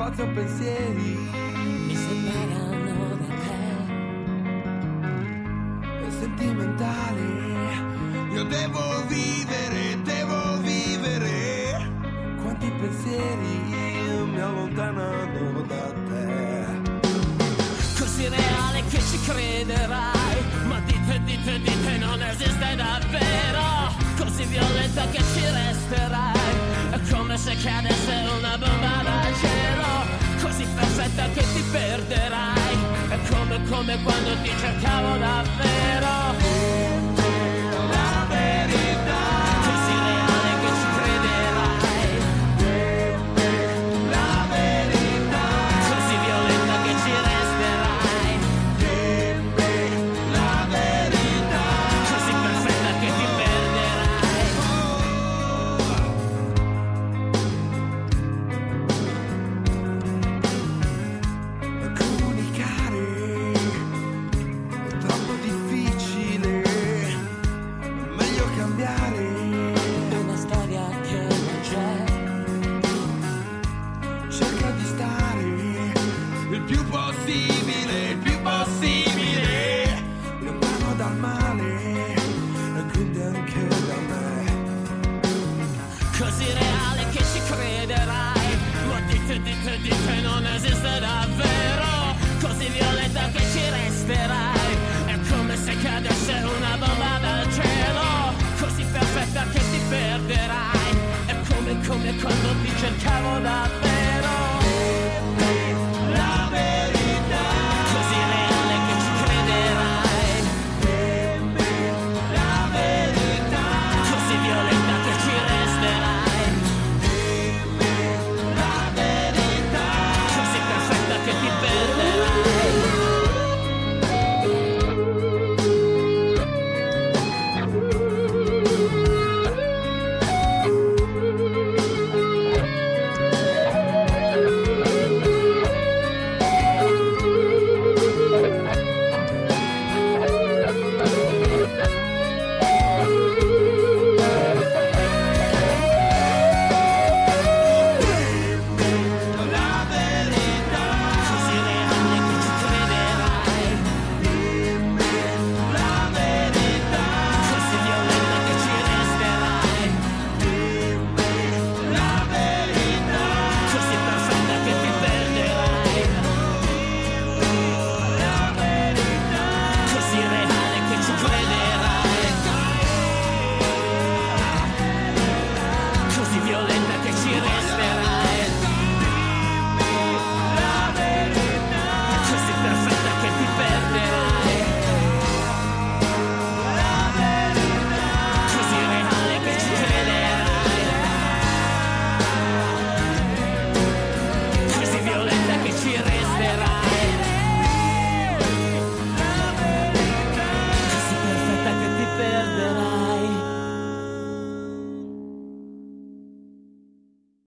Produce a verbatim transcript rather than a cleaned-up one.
quattro pensieri mi separano da te. È sentimentale. Io devo vivere, devo vivere. Quanti pensieri mi allontanano da te. Così reale che ci crederai, ma dite, dite, dite non esiste davvero. Così violenta che ci resterai, è come se cadesse una bomba dal cielo. Così perfetta che ti perderai, è come, come quando ti cercavo davvero. La verità, così reale che ci crederai. La verità, così violenta che ci resterai. La verità, così perfetta che ti perderai. Comunicare è troppo difficile, meglio cambiare. Una storia che non c'è. Cerca di stare il più possibile, il più possibile lontano dal male e quindi anche da me. Così reale che ci crederai, ma dite, dite, dite non esiste davvero. Così violenta che ci resterai, è come se cadesse una bomba dal cielo. Così perfetta che ti perderai, è come, come quando ti cercavo davvero.